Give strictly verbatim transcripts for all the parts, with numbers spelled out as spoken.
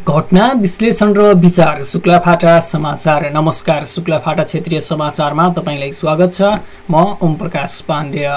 घटना विश्लेषण र विचार शुक्लाफाटा समाचार। नमस्कार, शुक्लाफाटा क्षेत्रीय समाचारमा तपाईंलाई स्वागत छ। म ओम प्रकाश पाण्डेय।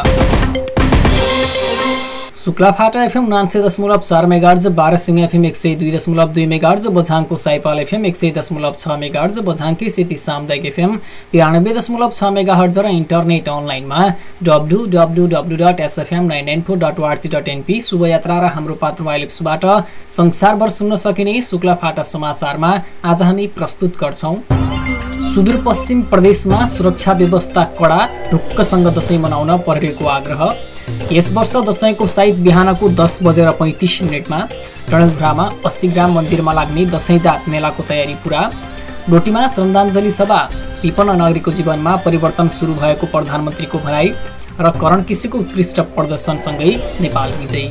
शुक्लाफाटा एफएम उनान्सय दशमलव चार मेगाहर्ज, बारहसिंह एफएम एक सय दुई दशमलव दुई मेगाहर्ज, बझाङको साइपाल एफएम एक सय दशमलव छ मेगाहर्ज, बझाङकै सेती सामुदायिक एफएम तिरानब्बे दशमलव छ मेगाहर्ज र इन्टरनेट अनलाइनमा W W W dot SFM nine nine four dot org dot NP शुभयात्रा र हाम्रो पात्रमा एप्सबाट संसारभर सुन्न सकिने शुक्लाफाटा समाचारमा आज हामी प्रस्तुत गर्छौं। सुदूरपश्चिम प्रदेशमा सुरक्षा व्यवस्था कडा, ढुक्कसँग दशैं मनाउन प्रहरीको आग्रह। यस वर्ष दशैंको साइत बिहानको दस बजेर पैंतिस मिनटमा डडेलधुरामा अस्सी ग्राम मन्दिरमा लाग्ने दशैंजात मेलाको तयारी पूरा। डोटीमा श्रद्धाञ्जली सभा, विपन्न नागरिकको जीवनमा परिवर्तन सुरु भएको प्रधानमन्त्रीको भनाई र करण किसीको उत्कृष्ट प्रदर्शनसँगै नेपाल विजयी।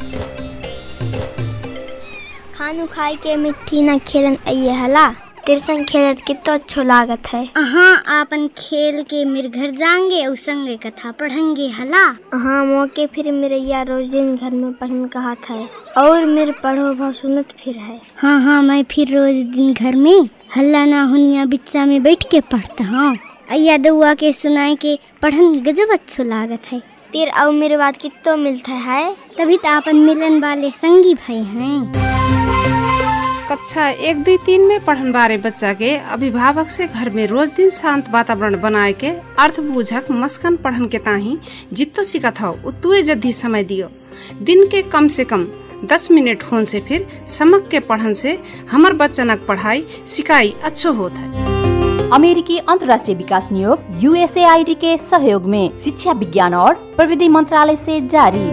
खानु खाए के मिट्टी न खेलन आइए हला, तेरे संग खेलत कितना अच्छा लागत है। हाँ, आपन खेल के मेरे घर जाएंगे और संगे कथा पढ़ेंगे हला। हाँ, मौके फिर मेरे यार रोज दिन घर में पढ़ने कहा था और मेरे पढ़ो भाव सुनत फिर है। हाँ हाँ, मैं फिर रोज दिन घर में हल्ला ना हुनिया बिच्चा में बैठ के पढ़ता हूँ। अय्या दुआ के सुनाए के पढ़न गजब अच्छा लागत है। तेरे और मेरे बात कितना मिलता है, तभी तो आपन मिलन वाले संगी भाई हैं। कक्षा एक दुई तीन में पढ़न बारे बच्चा के अभिभावक से घर में रोज दिन शांत वातावरण बनाए के अर्थ बुझक मस्कन पढ़न के ताही जितो सिखत हो उतुए जद्दी समय दियो। दिन के कम से कम दस मिनट होन से फिर समक के पढ़न से हमर बच्चनक पढ़ाई सिकाई अच्छो होत है। अमेरिकी अंतर्राष्ट्रीय विकास नियोग यूएसएआईडी के सहयोग में शिक्षा विज्ञान और प्रविधि मंत्रालय से जारी।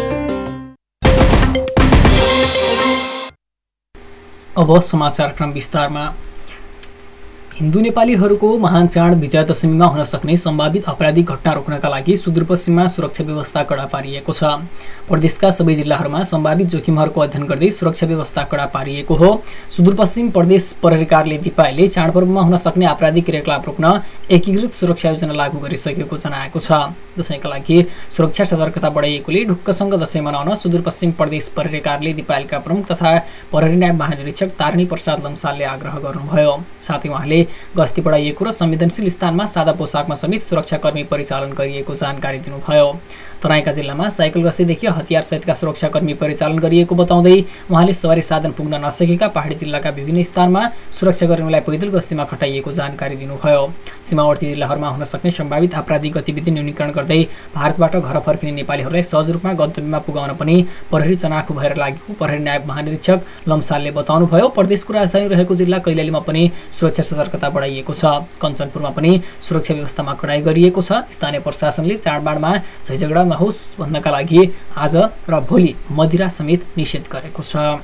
अब समाचार क्रम विस्तारमा। हिन्दू नेपालीहरूको महान चाड विजयादशमीमा हुन सक्ने सम्भावित आपराधिक घटना रोक्नका लागि सुदूरपश्चिममा सुरक्षा व्यवस्था कडा पारिएको छ। प्रदेशका सबै जिल्लाहरूमा सम्भावित जोखिमहरूको अध्ययन गर्दै सुरक्षा व्यवस्था कडा पारिएको हो। सुदूरपश्चिम प्रदेश प्रहरी कार्यालय दिपायले चाडपर्वमा हुन सक्ने आपराधिक क्रियाकलाप रोक्न एकीकृत सुरक्षा योजना लागू गरिसकेको जनाएको छ। दशैंका लागि सुरक्षा सतर्कता बढाइएकोले ढुक्कसँग दशैं मनाउन सुदूरपश्चिम प्रदेश प्रहरी कार्यालय दिपायलका प्रमुख तथा प्रहरी नायब महानिरीक्षक तारिणी प्रसाद लम्सालले आग्रह गर्नुभयो। साथै उहाँले गस्ती बढाइएको र संवेदनशील स्थानमा सादा पोसाकमा समेत सुरक्षाकर्मी परिचालन गरिएको जानकारी दिनुभयो। तराईका जिल्लामा साइकल गस्तीदेखि हतियार सहितका सुरक्षाकर्मी परिचालन गरिएको बताउँदै उहाँले सवारी साधन पुग्न नसकेका पहाडी जिल्लाका विभिन्न स्थानमा सुरक्षाकर्मीलाई पैदल गस्तीमा खटाइएको जानकारी दिनुभयो। सीमावर्ती जिल्लाहरूमा हुन सक्ने सम्भावित आपराधिक गतिविधि न्यूनीकरण गर्दै भारतबाट घर फर्किने नेपालीहरूलाई सहज रूपमा गन्तव्यमा पुगाउन पनि प्रहरी चनाखु भएर लागेको प्रहरी नायब महानिरीक्षक लम्सालले बताउनुभयो। प्रदेशको राजधानी रहेको जिल्ला कैलालीमा पनि सुरक्षा सतर्कता बढाइएको छ। कञ्चनपुरमा पनि सुरक्षा व्यवस्थामा कडाई गरिएको छ। स्थानीय प्रशासनले चाडबाडमा झैझगडा नहोस् भन्नका लागि आज र भोलि मदिरा समेत निषेध गरेको छ।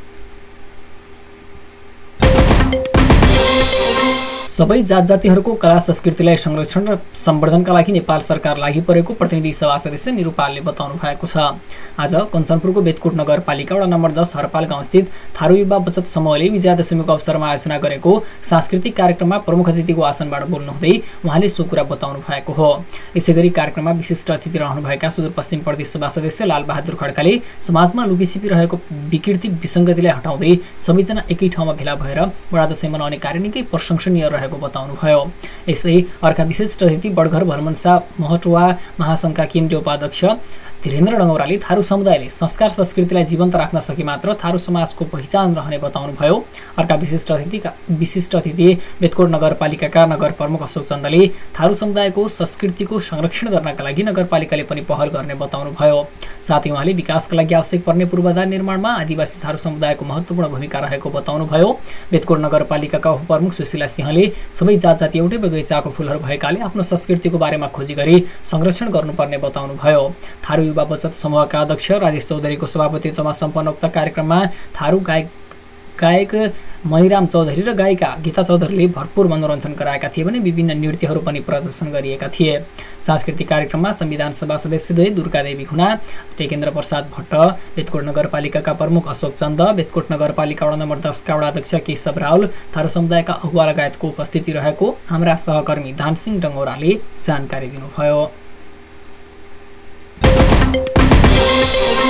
सबै जात जातिहरूको कला संस्कृतिलाई संरक्षण र सम्वर्धनका लागि नेपाल सरकार लागि परेको प्रतिनिधि सभा सदस्य निरूपालले बताउनु भएको छ। आज कञ्चनपुरको बेतकोट नगरपालिका वडा नम्बर दस हरपाल गाउँस्थित थारू युवा बचत समूहले विजयादशमीको अवसरमा आयोजना गरेको सांस्कृतिक कार्यक्रममा प्रमुख अतिथिको आसनबाट बोल्नुहुँदै उहाँले सो कुरा बताउनु भएको हो। यसैगरी कार्यक्रममा विशिष्ट अतिथि रहनुभएका सुदूरपश्चिम प्रदेश सभा सदस्य लालबहादुर खड्काले समाजमा लुकिछिपी रहेको विकृति विसङ्गतिलाई हटाउँदै सबैजना एकै ठाउँमा भेला भएर बडा दशैं मनाउने कार्य निकै प्रशंसनीय रहेको बताउनुभयो। यसै अर्का विशिष्ट अतिथि बडघर भरमनसा महटुवा महासङ्घका केन्द्रीय उपाध्यक्ष धीरेन्द्र डङ्गौराले थारू समुदायले संस्कार संस्कृतिलाई जीवन्त राख्न सके मात्र थारू समाजको पहिचान रहने बताउनुभयो। अर्का विशिष्ट अतिथिका विशिष्ट अतिथि बेतकोट नगरपालिकाका नगर प्रमुख अशोक चन्दले थारू समुदायको संस्कृतिको संरक्षण गर्नका लागि नगरपालिकाले पनि पहल गर्ने बताउनुभयो। साथै उहाँले विकासका लागि आवश्यक पर्ने पूर्वाधार निर्माणमा आदिवासी थारू समुदायको महत्त्वपूर्ण भूमिका रहेको बताउनुभयो। बेतकोट नगरपालिकाका उपप्रमुख सुशीला सिंहले सबै जात जाति एउटै बगैँचाको फूलहरू भएकाले आफ्नो संस्कृतिको बारेमा खोजी गरी संरक्षण गर्नुपर्ने बताउनुभयो। थारू युवा बचत समूहका अध्यक्ष राजेश चौधरीको सभापतित्वमा सम्पन्न उक्त कार्यक्रममा थारू गायक गायक मणिराम चौधरी र गायिका गीता चौधरीले भरपूर मनोरञ्जन गराएका थिए भने विभिन्न नृत्यहरू पनि प्रदर्शन गरिएका थिए। सांस्कृतिक कार्यक्रममा संविधान सभा सदस्य दुर्गादेवी खुना, टेकेन्द्र प्रसाद भट्ट, बेतकोट नगरपालिकाका प्रमुख अशोक चन्द, बेतकोट नगरपालिका वडा नम्बर दसका वडा अध्यक्ष केशव राउल, थारू समुदायका अगुवा लगायतको उपस्थिति रहेको हाम्रा सहकर्मी धानसिंह डङ्गौराले जानकारी दिनुभयो।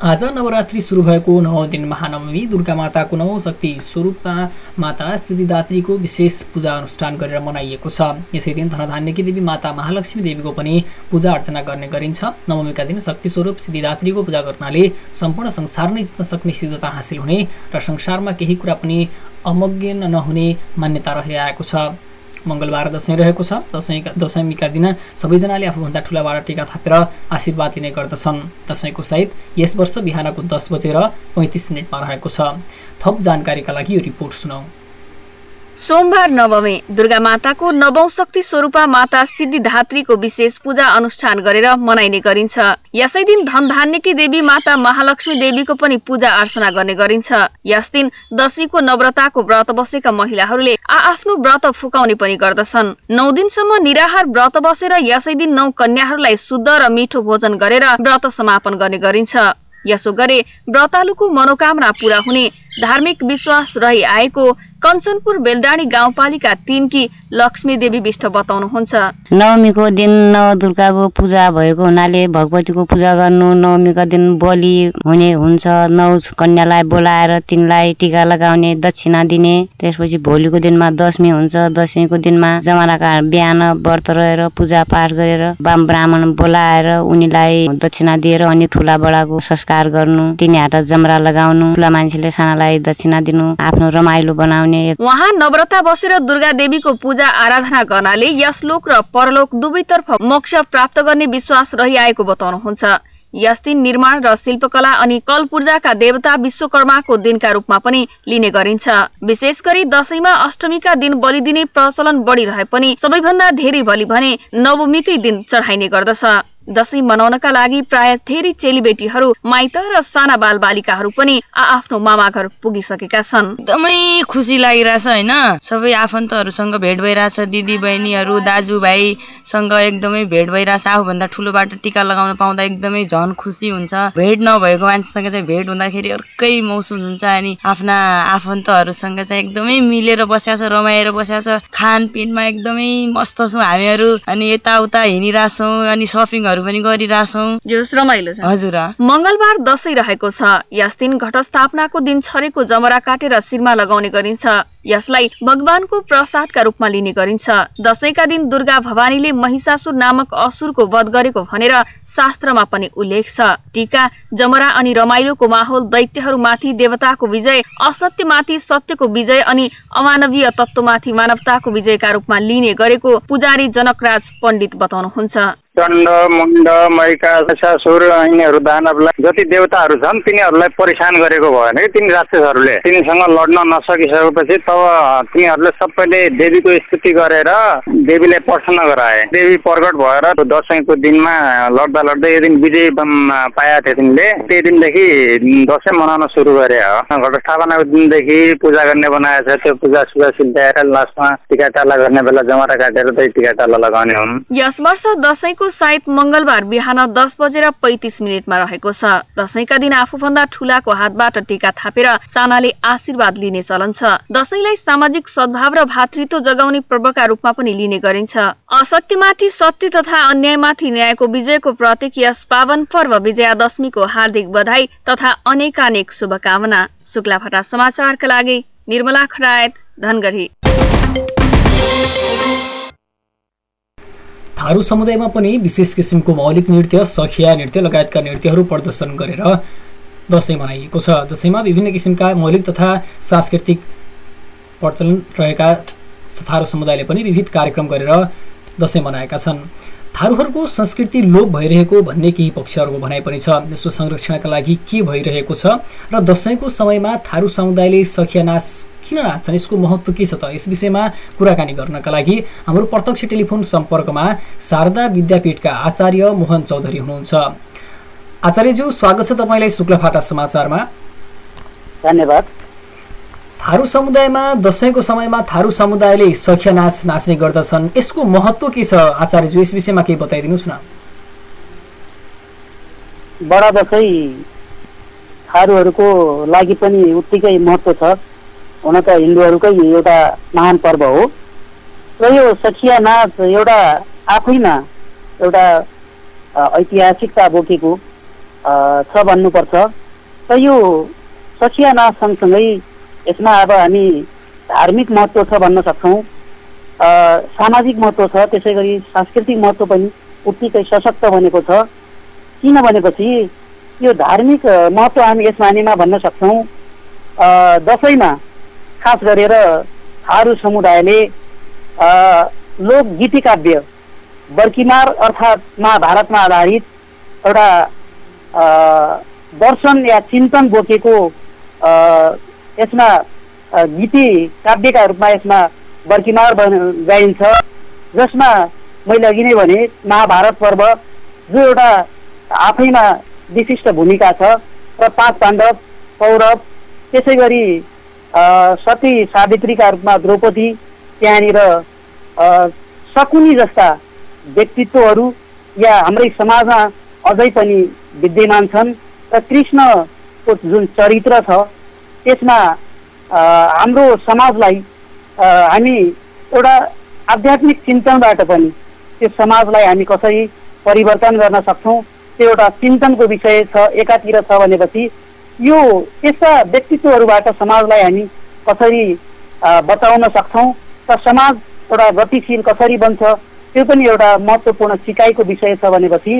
आज नवरात्रि सुरु भएको नौ दिन महानवमी दुर्गा माताको नौ शक्ति स्वरूपमा माता सिद्धिदात्रीको विशेष पूजा अनुष्ठान गरेर मनाइएको छ। यसै दिन धनधान्यकी देवी माता महालक्ष्मी देवीको पनि पूजा अर्चना गर्ने गरिन्छ। नवमीका दिन शक्ति स्वरूप सिद्धिदात्रीको पूजा गर्नाले सम्पूर्ण संसार नै जित्न सक्ने सिद्धता हासिल हुने र संसारमा केही कुरा पनि अमग्न नहुने मान्यता रहिआएको छ। मङ्गलबार दशैं रहेको छ। दशैंका दशमीका दिन सबैजनाले आफूभन्दा ठुलाबाट टीका थापेर आशीर्वाद लिने गर्दछन्। दशैंको साइत यस वर्ष बिहानको दस बजेर पैँतिस मिनटमा रहेको छ। थप जानकारीका लागि यो रिपोर्ट सुनौ। सोमबार नवमी दुर्गा माताको नवौं शक्ति स्वरूपा माता सिद्धिदात्रीको विशेष पूजा अनुष्ठान गरेर मनाइने गरिन्छ। यसै दिन धनधान्यकी देवी माता महालक्ष्मी देवीको पनि पूजा अर्चना गर्ने गरिन्छ। यस दिन दशैंको नव्रताको व्रत बसेका महिलाहरूले आआफ्नो व्रत फुकाउने पनि गर्दछन्। नौ दिनसम्म निराहार व्रत बसेर यसै दिन नौ कन्याहरूलाई शुद्ध र मिठो भोजन गरेर व्रत समापन गर्ने गरिन्छ। यसो गरे व्रतालुको मनोकामना पूरा हुने धार्मिक विश्वास रही आएको कञ्चनपुर बेलडाँडी गाउँपालिका तीन की लक्ष्मी देवी विष्ट बताउनुहुन्छ। नवमीको दिन नव दुर्गाको पूजा भएको हुनाले भगवतीको पूजा गर्नु, नवमीका दिन बलि हुने हुन्छ। नौ कन्यालाई बोलाएर तिनलाई टीका लगाउने, दक्षिणा दिने। त्यसपछि भोलिको दिनमा दशमी हुन्छ। दशमीको दिनमा जमराका बिहान व्रत रहेर पूजा पाठ गरेर बाम ब्राह्मण बोलाएर उनीलाई दक्षिणा दिएर अनि ठुला बडाको संस्कार गर्नु, तिनी हात जमरा लगाउनु, ठुला मान्छेले सानालाई दक्षिणा दिनु, आफ्नो रमाइलो बनाउने। उहाँ नव्रता बसेर दुर्गा देवीको पूजा आराधना गर्नाले यस लोक र परलोक दुवैतर्फ मोक्ष प्राप्त गर्ने विश्वास रहिआएको बताउनुहुन्छ। यस दिन निर्माण र शिल्पकला अनि कल पूर्जाका देवता विश्वकर्माको दिनका रूपमा पनि लिने गरिन्छ। विशेष गरी दशैंमा अष्टमीका दिन बलि दिने प्रचलन बढी रहे पनि सबैभन्दा धेरै बलि भने नवमीकै दिन चढाइने गर्दछ। दशैं मनाउनका लागि प्राय धेरै चेलीबेटीहरू माइत र साना बाल बालिकाहरू पनि आफ्नो मामा घर पुगिसकेका छन्। एकदमै खुसी लागिरहेछ हैन। सबै आफन्तहरूसँग भेट भइरहेछ, दिदी बहिनीहरू दाजुभाइसँग एकदमै भेट भइरहेछ। आफूभन्दा ठुलोबाट टीका लगाउन पाउँदा एकदमै झन खुसी हुन्छ। भेट नभएको मान्छेसँग चाहिँ भेट हुँदाखेरि अर्कै महसुस हुन्छ। अनि आफ्ना आफन्तहरूसँग चाहिँ एकदमै मिलेर बसेको छ, रमाएर बसेको छ। खानपिनमा एकदमै मस्त छौँ हामीहरू। अनि यताउता हिँडिरहेछौँ अनि सपिङ पनि गरिरहेछौँ। रमाइलो छ। हजुर। मंगलबार दशैं रहेको छ। यस दिन घटस्थापनाको दिन छरेको जमरा काटेर शिरमा लगाउने गरिन्छ। यसलाई भगवानको प्रसादका रूपमा लिने गरिन्छ। दशैंका दिन दुर्गा भवानीले महिषासुर नामक असुरको वध गरेको भनेर शास्त्रमा पनि उल्लेख छ। टीका, जमरा अनि रमाइलोको माहौल दैत्यहरूमाथि देवताको विजय, असत्यमाथि सत्यको विजय अनि अमानवीय तत्त्वमाथि मानवताको विजयका रूपमा लिने गरेको पुजारी जनकराज पण्डित बताउनुहुन्छ। चण्ड, मुण्ड, महिषासुर यिनीहरू दानवलाई जति देवताहरू छन् तिनीहरूलाई परेशान गरेको भएन कि तिनी राक्षसहरूले तिनीसँग लड्न नसकिसकेपछि तब तिनीहरूले सबैले देवीको स्तुति गरेर देवीलाई प्रसन्न गराए। देवी प्रकट भएर दशैंको दिनमा लड्दा लड्दै यो दिन विजय पाएका थिए तिनले। त्यही दिनदेखि दशैं मनाउन सुरु गरे हो। घटस्थापनाको दिनदेखि पूजा गर्ने बनाएको छ। त्यो पूजा सुजा सिद्ध्याएर लास्टमा टिकाटाला गर्ने बेला जमरा काटेर त्यही टिकाटाला लगाउने हुन्। यस वर्ष दशैंको साइत मंगलबार बिहान दस बजेर पैंतिस मिनटमा रहेको छ। दशैंका दिन आफूभन्दा ठूलाको हातबाट टीका थापेर सानाले आशीर्वाद लिने चलन छ। दशैंलाई सामाजिक सद्भाव र भातृत्व जगाउने पर्वका रूपमा पनि लिने गरिन्छ। असत्यमाथि सत्य तथा अन्यायमाथि न्यायको विजयको प्रतीक यस पावन पर्व विजयादशमीको हार्दिक बधाई तथा अनेकानेक शुभकामना। शुक्लाफटा समाचारका लागि निर्मला खरायत, धनगढी। थारू समुदायमा पनि विशेष किसिमको मौलिक नृत्य, सखिया नृत्य लगायतका नृत्यहरू प्रदर्शन गरेर दशैं मनाइएको छ। दशैंमा विभिन्न किसिमका मौलिक तथा सांस्कृतिक प्रचलन रहेका थारू समुदायले पनि विविध कार्यक्रम गरेर दशैं मनाएका छन्। थारूहरूको संस्कृति लोप भइरहेको भन्ने केही पक्षहरूको भनाइ पनि छ। यसको संरक्षणका लागि के भइरहेको छ र दशैंको समयमा थारू समुदायले सखिया नाच किन नाच्छन्, यसको महत्त्व के छ त, यस विषयमा कुराकानी गर्नका लागि हाम्रो प्रत्यक्ष टेलिफोन सम्पर्कमा शारदा विद्यापीठका आचार्य मोहन चौधरी हुनुहुन्छ। आचार्यज्यू, स्वागत छ तपाईँलाई शुक्लाफाटा समाचारमा। धन्यवाद। थारू समुदायमा दशैंको समयमा थारू समुदायले सखिया नाच नाच्ने गर्दछन्, यसको महत्त्व के छ आचार्यज्यू, यस विषयमा केही बताइदिनुहोस् न। बडा दशैं थारूहरूको लागि पनि उत्तिकै महत्त्व छ। हुन त हिन्दूहरूकै एउटा महान पर्व हो र यो सखिया नाच एउटा आफैमा एउटा ऐतिहासिकता बोकेको छ भन्नुपर्छ। र यो सखिया नाच सँगसँगै यसमा अब हामी धार्मिक महत्त्व छ भन्न सक्छौँ, सामाजिक महत्त्व छ, त्यसै गरी सांस्कृतिक महत्त्व पनि उत्तिकै सशक्त बनेको छ। किन भनेपछि यो धार्मिक महत्त्व हामी यस मानेमा भन्न सक्छौँ, दसैँमा खास गरेर थारू समुदायले लोकगीति काव्य बर्किमार अर्थात् महाभारतमा आधारित एउटा दर्शन या चिन्तन बोकेको यसमा गीति काव्यका रूपमा यसमा बर्किमार गाइन्छ, जसमा मैले अघि नै भने महाभारत पर्व जो एउटा आफैमा विशिष्ट भूमिका छ र पाँच पाण्डव कौरव त्यसै गरी सती सावित्रीका रूपमा द्रौपदी त्यहाँनिर शकुनी जस्ता व्यक्तित्वहरू या हाम्रै समाजमा अझै पनि विद्यमान छन् र कृष्णको जुन चरित्र छ त्यसमा हाम्रो समाजलाई हामी एउटा आध्यात्मिक चिन्तनबाट पनि त्यो समाजलाई हामी कसरी परिवर्तन गर्न सक्छौँ त्यो एउटा चिन्तनको विषय छ एकातिर छ भनेपछि यो यस्ता व्यक्तित्वहरूबाट समाजलाई हामी कसरी बचाउन सक्छौँ र समाज एउटा गतिशील कसरी बन्छ त्यो पनि एउटा महत्त्वपूर्ण सिकाइको विषय छ भनेपछि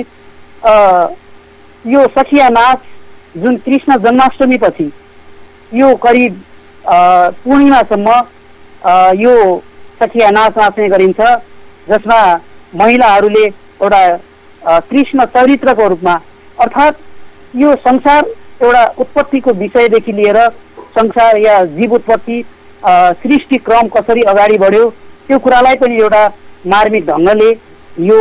यो सखिया नाच जुन कृष्ण जन्माष्टमी पछि यो करिब पूर्णिमासम्म यो सखिया नाच नाच्ने गरिन्छ, जसमा महिलाहरूले एउटा कृष्ण चरित्रको रूपमा अर्थात् यो संसार एउटा उत्पत्तिको विषयदेखि लिएर संसार या जीव उत्पत्ति सृष्टि क्रम कसरी अगाडि बढ्यो त्यो कुरालाई पनि एउटा मार्मिक ढङ्गले यो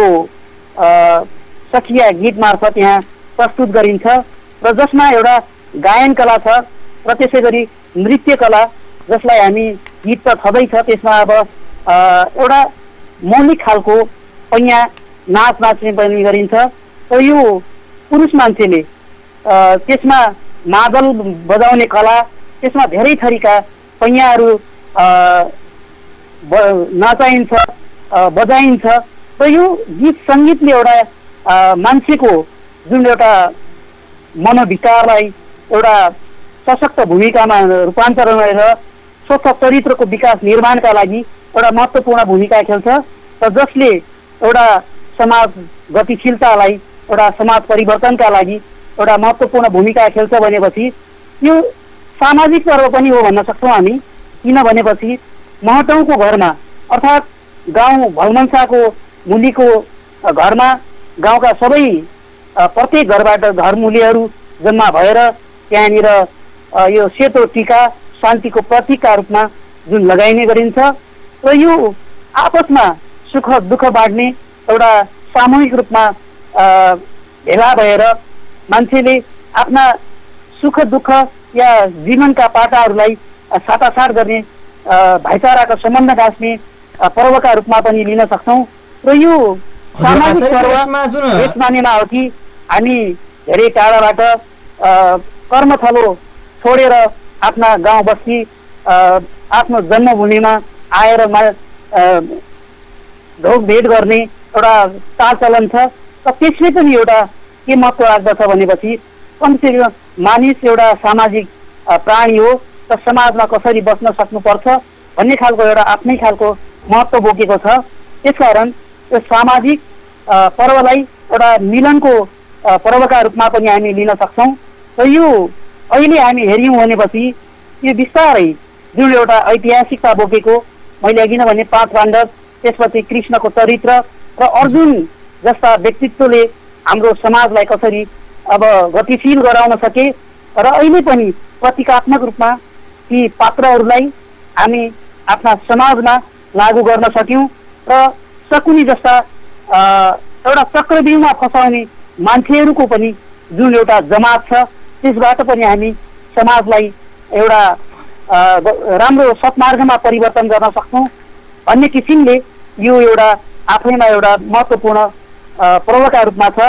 सखिया गीत मार्फत यहाँ प्रस्तुत गरिन्छ र जसमा एउटा गायन कला छ र त्यसै गरी नृत्य कला जसलाई हामी गीत त छँदैछ त्यसमा अब एउटा मौलिक खालको पैया नाच नाच्ने पनि गरिन्छ र यो पुरुष मान्छेले त्यसमा मादल बजाउने कला त्यसमा धेरै थरीका पैयाहरू नचाइन्छ बजाइन्छ र यो गीत सङ्गीतले एउटा मान्छेको जुन एउटा मनोविकारलाई एउटा सशक्त भूमिकामा रूपान्तरण गरेर स्वच्छ चरित्रको विकास निर्माणका लागि एउटा महत्त्वपूर्ण भूमिका खेल्छ र जसले एउटा समाज गतिशीलतालाई एउटा समाज परिवर्तनका लागि एउटा महत्त्वपूर्ण भूमिका खेल्छ भनेपछि यो सामाजिक पर्व पनि हो भन्न सक्छौँ हामी। किन भनेपछि महटौँको घरमा अर्थात् गाउँ भलमन्साको मुलीको घरमा गाउँका सबै प्रत्येक घरबाट घरमुलीहरू जम्मा भएर त्यहाँनिर यो सेतो टीका शान्तिको प्रतीकका रूपमा जुन लगाइने गरिन्छ र यो आपसमा सुख दुःख बाँड्ने एउटा सामूहिक रूपमा भेला भएर मान्छेले आफ्ना सुख दुःख या जीवनका पाटाहरूलाई साटासाट गर्ने भाइचाराका सम्बन्ध गाँच्ने पर्वका रूपमा पनि लिन सक्छौँ र यो सामाजिक पर्व यस मानेमा हो कि हामी धेरै टाढाबाट कर्मथलो छोडेर आफ्ना गाउँ बस्ती आफ्नो जन्मभूमिमा आएर ढोक भेट गर्ने एउटा चाल चलन छ र त्यसले पनि एउटा के महत्त्व राख्दछ भनेपछि कमसेकम मानिस एउटा सामाजिक प्राणी हो र समाजमा कसरी बस्न सक्नुपर्छ भन्ने खालको एउटा आफ्नै खालको महत्त्व बोकेको छ। त्यसकारण यो सामाजिक पर्वलाई एउटा मिलनको पर्वका रूपमा पनि हामी लिन सक्छौँ र यो अहिले हामी हेऱ्यौँ भनेपछि यो बिस्तारै जुन एउटा ऐतिहासिकता बोकेको मैले अघि नै भने पाँच पाण्डव त्यसपछि कृष्णको चरित्र र अर्जुन जस्ता व्यक्तित्वले हाम्रो समाजलाई कसरी अब गतिशील गराउन सके र अहिले पनि प्रतीकात्मक रूपमा ती पात्रहरूलाई हामी आफ्ना समाजमा लागू गर्न सक्यौँ र शकुनी जस्ता एउटा चक्रव्यूहमा फसाउने मान्छेहरूको पनि जुन एउटा जमात छ त्यसबाट पनि हामी समाजलाई एउटा राम्रो सत्मार्गमा परिवर्तन गर्न सक्छौँ भन्ने किसिमले यो एउटा आफैमा एउटा महत्त्वपूर्ण पर्वका रूपमा छ।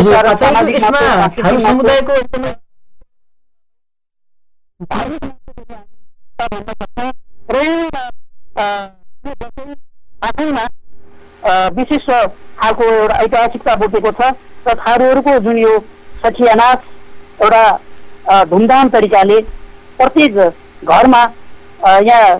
आफैमा विशिष्ट खालको एउटा ऐतिहासिकता बोकेको छ र थारूहरूको जुन यो सखिया नाच एउटा धुमधाम तरिकाले प्रत्येक घरमा यहाँ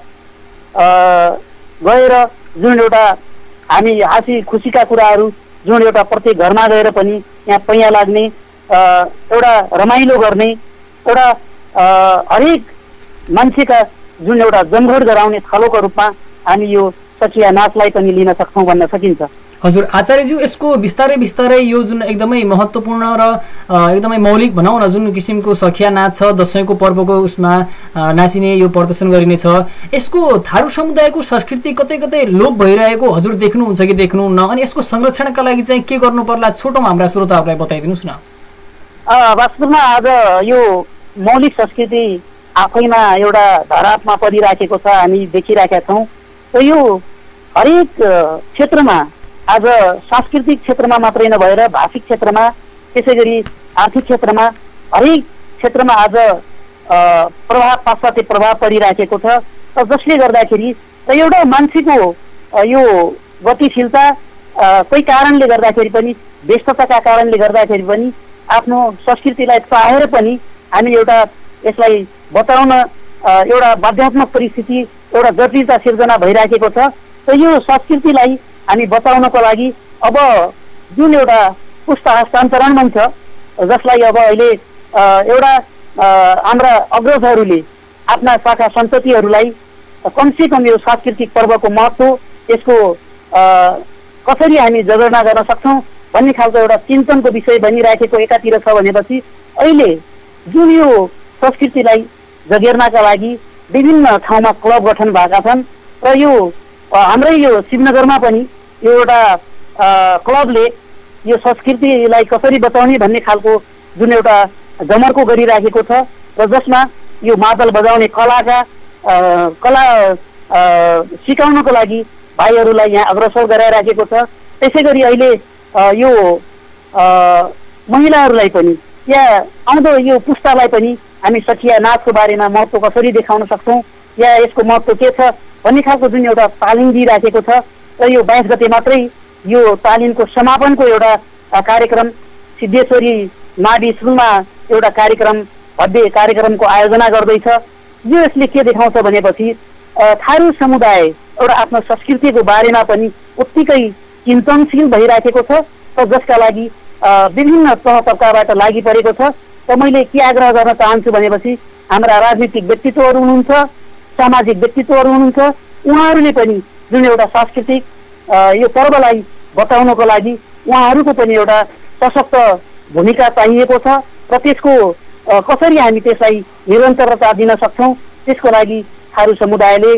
गएर जुन एउटा हामी हाँसी खुसीका कुराहरू जुन एउटा प्रत्येक घरमा गएर पनि यहाँ पैया लाग्ने एउटा रमाइलो गर्ने एउटा हरेक मान्छेका जुन एउटा जमघट गराउने थलोको रूपमा हामी यो सखिया नाचलाई पनि लिन सक्छौँ भन्न सकिन्छ। हजुर आचार्यज्यू, यसको बिस्तारै बिस्तारै यो जुन एकदमै महत्त्वपूर्ण र एकदमै मौलिक भनौँ न जुन किसिमको सखिया नाच छ दसैँको पर्वको उसमा नाचिने यो प्रदर्शन गरिनेछ, यसको थारू समुदायको संस्कृति कतै कतै लोप भइरहेको हजुर देख्नुहुन्छ कि देख्नुहुन्न? अनि यसको संरक्षणका लागि चाहिँ के गर्नु पर्ला छोटोमा हाम्रा श्रोताहरूलाई बताइदिनुहोस् न। वास्तवमा आज यो मौलिक संस्कृति आफैमा एउटा धरापमा परिराखेको छ, हामी देखिराखेका छौँ। र यो हरेक क्षेत्रमा आज सांस्कृतिक क्षेत्रमा मात्रै नभएर भाषिक क्षेत्रमा त्यसै गरी आर्थिक क्षेत्रमा हरेक क्षेत्रमा आज प्रभाव पाश्चात्य प्रभाव परिराखेको छ। र जसले गर्दाखेरि र एउटा मान्छेको यो गतिशीलता कोही कारणले गर्दाखेरि पनि व्यस्तताका कारणले गर्दाखेरि पनि आफ्नो संस्कृतिलाई चाहेर पनि हामी एउटा यसलाई बचाउन एउटा बाध्यात्मक परिस्थिति एउटा जटिलता सिर्जना भइराखेको छ। र यो संस्कृतिलाई हामी बचाउनको लागि अब जुन एउटा पुस्ता हस्तान्तरण मन छ जसलाई अब अहिले एउटा हाम्रा अग्रजहरूले आफ्ना शाखा सन्ततिहरूलाई कमसे कम यो सांस्कृतिक पर्वको महत्त्व यसको कसरी हामी जगेर्ना गर्न सक्छौँ भन्ने खालको एउटा चिन्तनको विषय बनिराखेको एकातिर छ भनेपछि अहिले जुन यो संस्कृतिलाई जगेर्नका लागि विभिन्न ठाउँमा क्लब गठन भएका छन् र यो हाम्रै यो शिवनगरमा पनि यो एउटा क्लबले यो संस्कृतिलाई कसरी बचाउने भन्ने खालको जुन एउटा जमर्को गरिराखेको छ र जसमा यो मादल बजाउने कलाका कला सिकाउनको लागि भाइहरूलाई यहाँ अग्रसर गराइराखेको छ। त्यसै गरी अहिले यो महिलाहरूलाई पनि या आउँदो यो पुस्तालाई पनि हामी सखिया नाचको बारेमा महत्त्व कसरी देखाउन सक्छौँ या यसको महत्त्व के छ भन्ने खालको जुन एउटा तालिम दिइराखेको छ। र यो बाइस गते मात्रै यो तालिमको समापनको एउटा कार्यक्रम सिद्धेश्वरी मावि स्कुलमा एउटा कार्यक्रम भव्य कार्यक्रमको आयोजना गर्दैछ। यो यसले के देखाउँछ भनेपछि थारू समुदाय एउटा आफ्नो संस्कृतिको बारेमा पनि उत्तिकै चिन्तनशील भइराखेको छ र जसका लागि विभिन्न तह तब्काबाट लागि परेको छ। र मैले के आग्रह गर्न चाहन्छु भनेपछि हाम्रा राजनीतिक व्यक्तित्वहरू हुनुहुन्छ, सामाजिक व्यक्तित्वहरू हुनुहुन्छ, उहाँहरूले पनि जुन एउटा सांस्कृतिक यो पर्वलाई बचाउनको लागि उहाँहरूको पनि एउटा सशक्त भूमिका चाहिएको छ र त्यसको कसरी हामी त्यसलाई निरन्तरता दिन सक्छौँ त्यसको लागि थारू समुदायले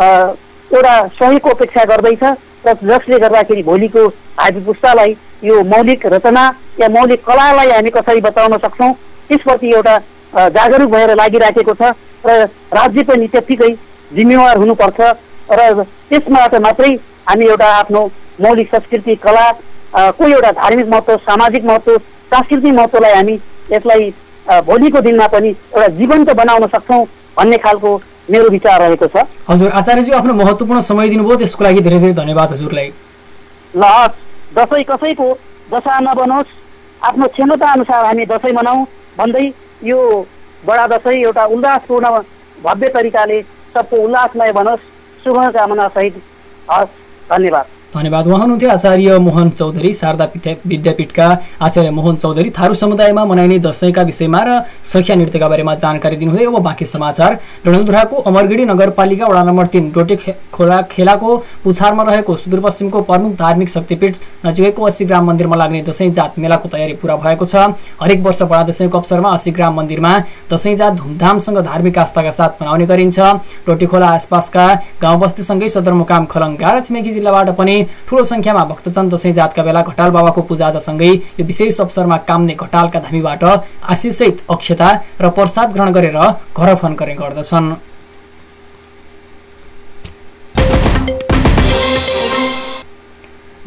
एउटा सहयोगको अपेक्षा गर्दैछ र जसले गर्दाखेरि भोलिको भावी पुस्तालाई यो मौलिक रचना या मौलिक कलालाई हामी कसरी बचाउन सक्छौँ त्यसप्रति एउटा जागरुक भएर लागिराखेको छ र राज्य पनि त्यत्तिकै जिम्मेवार हुनुपर्छ र त्यसबाट मात्रै हामी एउटा आफ्नो मौलिक संस्कृति कला को एउटा धार्मिक महत्त्व सामाजिक महत्त्व सांस्कृतिक महत्त्वलाई हामी यसलाई भोलिको दिनमा पनि एउटा जीवन्त बनाउन सक्छौँ भन्ने खालको मेरो विचार रहेको छ। हजुर आचार्यज्यू, आफ्नो महत्त्वपूर्ण समय दिनुभयो त्यसको लागि धेरै धेरै धन्यवाद हजुरलाई। ल दसैँ कसैको दशा नबनोस्, आफ्नो क्षमता अनुसार हामी दसैँ मनाउँ भन्दै यो बडा दसैँ एउटा उल्लासपूर्ण भव्य तरिकाले सबको उल्लासमय बनोस् शुभकामना सहित हस्। धन्यवाद। धन्यवाद। उहाँ हुनुहुन्थ्यो आचार्य मोहन चौधरी, शारदा विद्यापीठका आचार्य मोहन चौधरी। थारू समुदायमा मनाइने दसैँका विषयमा र सखिया नृत्यका बारेमा जानकारी दिनुहुँदै अब बाँकी समाचार। डडेलधुराको अमरगढी नगरपालिका वडा नम्बर तीन डोटे खोला खेलाको पुछारमा रहेको सुदूरपश्चिमको प्रमुख धार्मिक शक्तिपीठ नजिकैको अस्सी ग्राम मन्दिरमा लाग्ने दसैँ जात मेलाको तयारी पूरा भएको छ। हरेक वर्ष बडा दसैँको अवसरमा अस्सी ग्राम मन्दिरमा दसैँ जात धुमधामसँग धार्मिक आस्थाका साथ मनाउने गरिन्छ। डोटे खोला आसपासका गाउँ बस्तीसँगै सदरमुकाम खलङ्गा र छिमेकी जिल्लाबाट पनि ठूलो संख्यामा भक्तजन दसैँ जातका बेला घटाल बाबाको पूजाआजासँगै यो विशेष अवसरमा काम्ने घटालका धामीबाट आशीषसहित अक्षता र प्रसाद ग्रहण गरेर घर फर्कने गर्दछन्।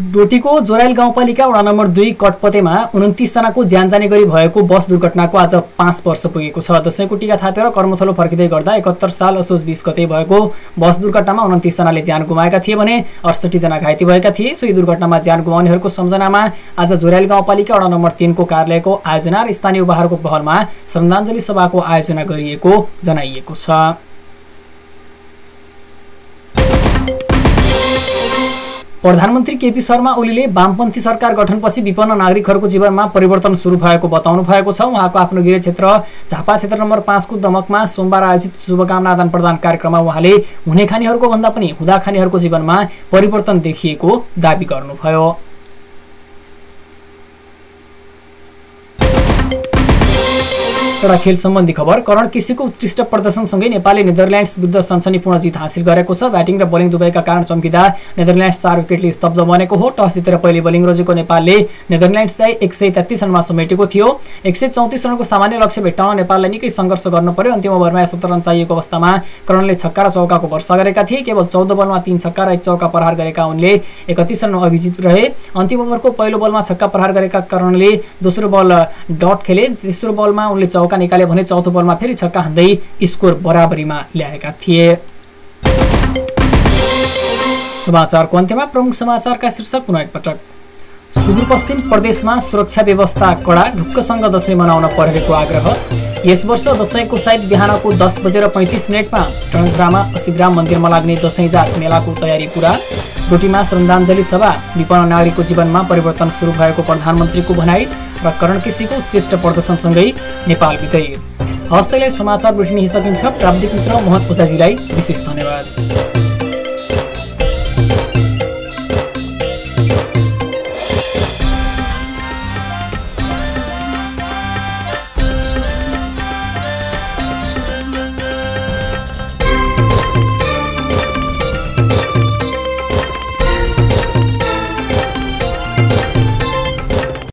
डोटीको जोराइल गाउँपालिका वडा नम्बर दुई कटपतेमा उन्तिस जनाको ज्यान जाने गरी भएको बस दुर्घटनाको आज पाँच वर्ष पुगेको छ। दशैंको टीका थापेर कर्मथलो फर्किँदै गर्दा एकहत्तर साल असोज बीस गते भएको बस दुर्घटनामा उन्तिस जनाले ज्यान गुमाएका थिए भने अडसठी जना घाइते भएका थिए। सोही दुर्घटनामा ज्यान गुमाउनेहरूको सम्झनामा आज जोराइल गाउँपालिका वडा नम्बर तीन को कार्यालयको आयोजना र स्थानीय युवाहरूको पहलमा श्रद्धाञ्जली सभाको आयोजना गरिएको जनाइएको छ। प्रधानमन्त्री केपी शर्मा ओलीले वामपन्थी सरकार गठनपछि विपन्न नागरिकहरूको जीवनमा परिवर्तन सुरु भएको बताउनु भएको छ। उहाँको आफ्नो गृह क्षेत्र झापा क्षेत्र नम्बर पाँच को दमकमा सोमबार आयोजित शुभकामना आदान प्रदान कार्यक्रममा उहाँले हुने खानीहरूको भन्दा पनि हुँदा खानीहरूको जीवनमा परिवर्तन देखिएको दावी गर्नुभयो। एउटा खेल सम्बन्धी खबर। करण केसीको उत्कृष्ट प्रदर्शनसँगै नेपालले नेदरल्यान्ड्स विरुद्ध सनसनीपूर्ण जित हासिल गरेको छ। ब्याटिङ र बोलिङ दुवैका कारण चम्किँदा नेदरल्यान्ड्स चार विकेटले स्तब्ध बनेको हो। टस जितेर पहिले बोलिङ रोजेको नेपालले नेदरल्यान्ड्सलाई एक सय तेत्तीस रनमा समेटेको थियो। एक सय चौतिस रनको सामान्य लक्ष्य भेट्टाउन नेपाललाई निकै सङ्घर्ष गर्नु पर्यो। अन्तिम ओभरमा सत्तर रन चाहिएको अवस्थामा करणले छक्का र चौकाको वर्षा गरेका थिए। केवल चौध बलमा तीन छक्का र एक चौका प्रहार गरेका उनले एकतीस रनमा अभिजित रहे। अन्तिम ओभरको पहिलो बलमा छक्का प्रहार गरेका करणले दोस्रो बल डट खेले। तेस्रो बलमा उनले चौका निकाले भने चौथो बलमा फेरि छक्का हान्दै स्कोर बराबरीमा ल्याएका थिए। समाचारको अन्त्यमा प्रमुख समाचारका शीर्षक पुनः एकपटक। सुदूरपश्चिम प्रदेशमा सुरक्षा व्यवस्था कडा, ढुक्कसँग दशैं मनाउन प्रहरीको आग्रह। यस वर्ष दशैंको साइत बिहानको दस बजेर पैंतिस मिनटमा टनखरामा अस्सी ग्राम मन्दिरमा लाग्ने दशैं जात मेलाको तयारी पूरा। डोटीमा श्रद्धाञ्जली सभा, विपन्न नागरिकको जीवनमा परिवर्तन सुरु भएको प्रधानमन्त्रीको भनाई र करण केसीको उत्कृष्ट प्रदर्शनसँगै नेपाल विजयी। हस्तैलाई समाचार बुलेटिन सकिन्छ। प्राविधिक मित्र मोहन ओझाजीलाई विशेष धन्यवाद।